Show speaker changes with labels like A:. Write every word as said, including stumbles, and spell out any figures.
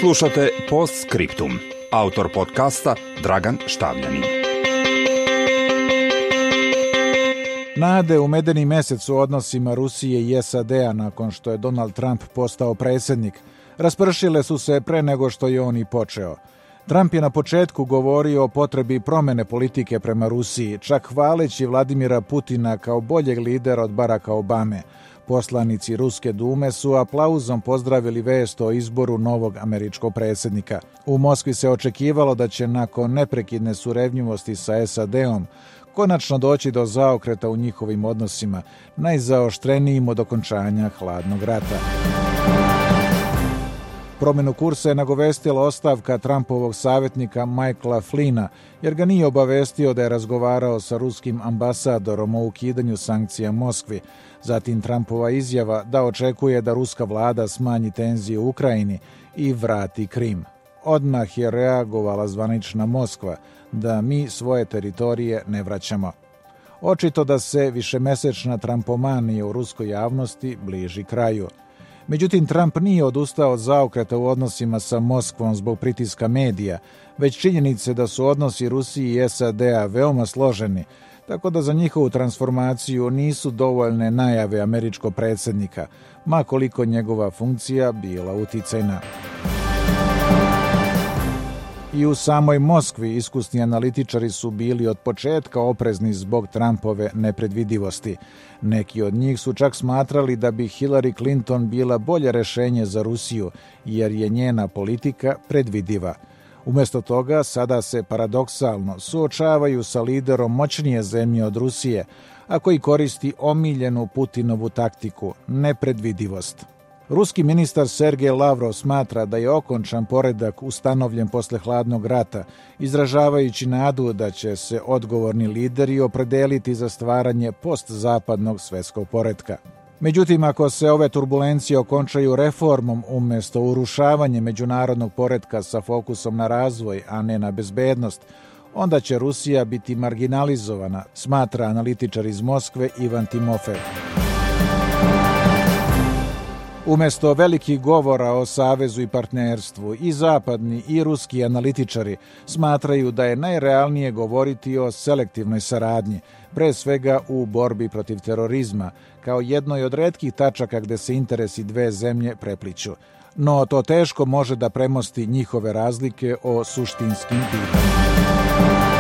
A: Slušate Postscriptum. Autor podcasta Dragan Štavljanin.
B: Nade u medeni mesec u odnosima Rusije i S A D-a nakon što je Donald Trump postao predsjednik raspršile su se pre nego što je on i počeo. Trump je na početku govorio o potrebi promene politike prema Rusiji, čak hvaleći Vladimira Putina kao boljeg lidera od Baracka Obame. Poslanici Ruske dume su aplauzom pozdravili vest o izboru novog američkog predsjednika. U Moskvi se očekivalo da će nakon neprekidne surevnjivosti sa S A D-om konačno doći do zaokreta u njihovim odnosima, najzaoštrenijim od okončanja hladnog rata. Promjenu kursa je nagovestila ostavka Trumpovog savjetnika Michaela Flynna, jer ga nije obavestio da je razgovarao sa ruskim ambasadorom o ukidanju sankcija Moskvi. Zatim Trumpova izjava da očekuje da ruska vlada smanji tenzije u Ukrajini i vrati Krim. Odmah je reagovala zvanična Moskva da mi svoje teritorije ne vraćamo. Očito da se višemesečna trumpomanija u ruskoj javnosti bliži kraju. Međutim, Trump nije odustao od zaokreta u odnosima sa Moskvom zbog pritiska medija, već činjenice da su odnosi Rusije i S A D-a veoma složeni, tako da za njihovu transformaciju nisu dovoljne najave američkog predsjednika, ma koliko njegova funkcija bila uticajna. I u samoj Moskvi iskusni analitičari su bili od početka oprezni zbog Trumpove nepredvidivosti. Neki od njih su čak smatrali da bi Hillary Clinton bila bolje rešenje za Rusiju, jer je njena politika predvidiva. Umjesto toga, sada se paradoksalno suočavaju sa liderom moćnije zemlje od Rusije, a koji koristi omiljenu Putinovu taktiku, nepredvidivost. Ruski ministar Sergej Lavrov smatra da je okončan poredak ustanovljen posle hladnog rata, izražavajući nadu da će se odgovorni lideri opredeliti za stvaranje postzapadnog svjetskog poretka. Međutim, ako se ove turbulencije okončaju reformom umjesto urušavanja međunarodnog poretka sa fokusom na razvoj, a ne na bezbednost, onda će Rusija biti marginalizovana, smatra analitičar iz Moskve Ivan Timofev. Umjesto velikih govora o savezu i partnerstvu, i zapadni i ruski analitičari smatraju da je najrealnije govoriti o selektivnoj saradnji, pre svega u borbi protiv terorizma, kao jednoj od retkih tačaka gde se interesi dve zemlje prepliću. No to teško može da premosti njihove razlike o suštinskim pitanjima.